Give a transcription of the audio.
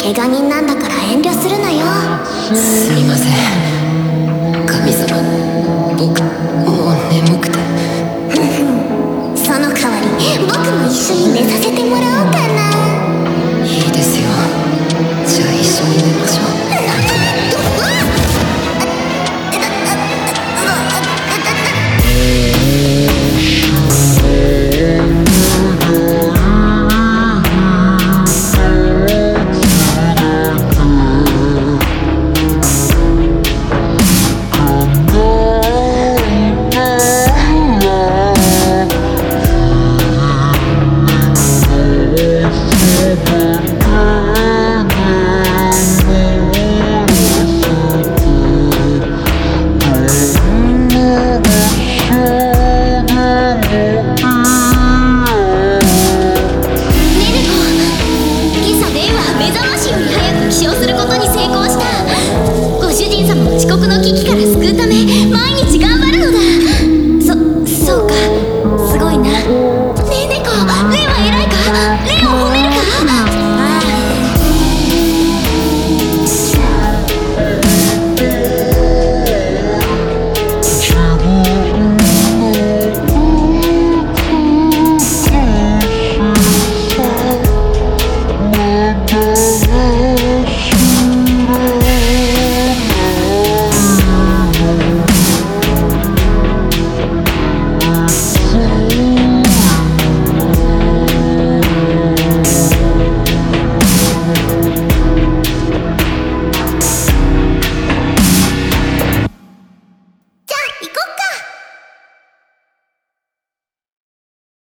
怪我人なんだから遠慮するなよ。 すみません神様、僕もう眠くて。 その代わり僕も一緒に寝させてもらおうかな。 いいですよ、じゃあ一緒に寝ましょう。遅刻の危機から救うため